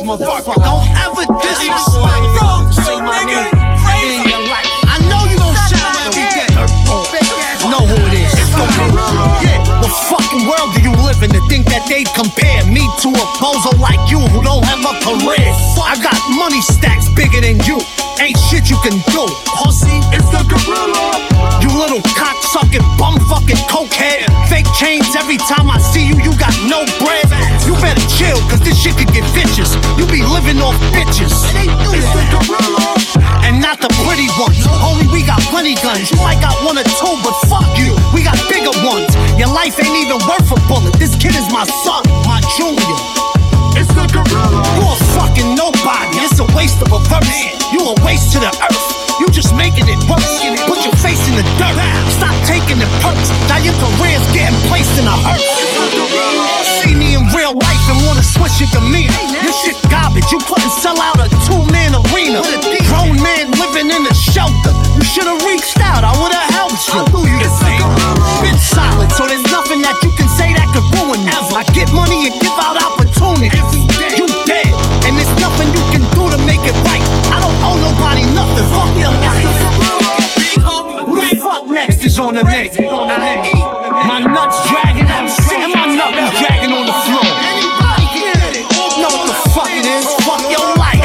this motherfucker. Don't ever disrespect me. Say my name in your life. I know you gon' shout every day. Know who it is. It's the Gorilla. Yeah. What fucking world do you live in to think that they'd compare me to a bozo like you who don't have a career? I got money stacks bigger than you. Ain't shit you can do. Pussy, it's the Gorilla. You little cocksucking, bum-fucking cokehead. Fake chains every time I see you, you got no bread. You better chill, cause this shit could get vicious. You be living off bitches. It's the Gorilla. And not the pretty ones. Only we got plenty guns. You might got one or two, but fuck you. We got bigger ones. Your life ain't even worth a bullet. This kid is my son, my junior. It's the Gorilla. You a fucking nobody. It's a waste of a verse. You a waste to the earth. You just making it worse. Put your face in the dirt. Stop taking the perks. Now your career's getting placed in a hearse. See me in real life and wanna switch your demeanor. Your shit garbage. You couldn't sell out a 2-man arena. Grown man living in a shelter. You should've reached out. I would've helped you. Been solid, so there's nothing that you can say that could ruin me. I get money and give out opportunities. You dead, and there's nothing you can do to make it right. I don't owe nobody nothing. Fuck your life. Who the fuck next is on the next? My nuts dragging, and my nut is dragging on the floor. Know what the fuck it is? Fuck your life.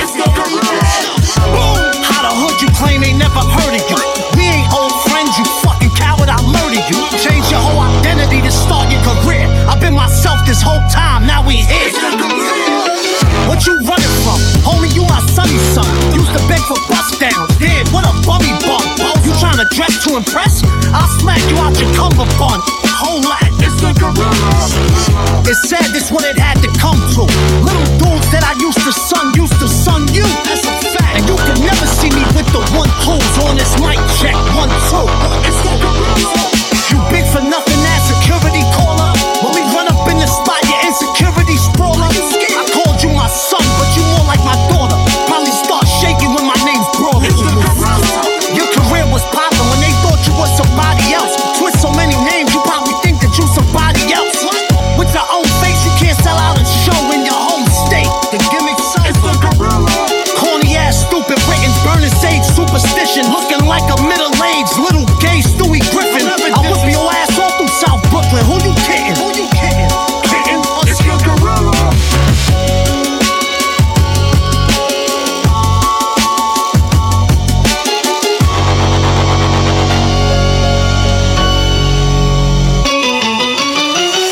How the hood you claim they never heard of you? We ain't old friends, you fucking coward. I murdered you. Change your whole identity to start your career. I've been myself this whole time. Now we here. What you running from? Homie, you my sonny son. Used to beg for bust downs. Damn, what a bummy bum. You trying to dress to impress? I'll smack you out your cummerbund. Whole lot. It's the Gorilla. It's sad this what it had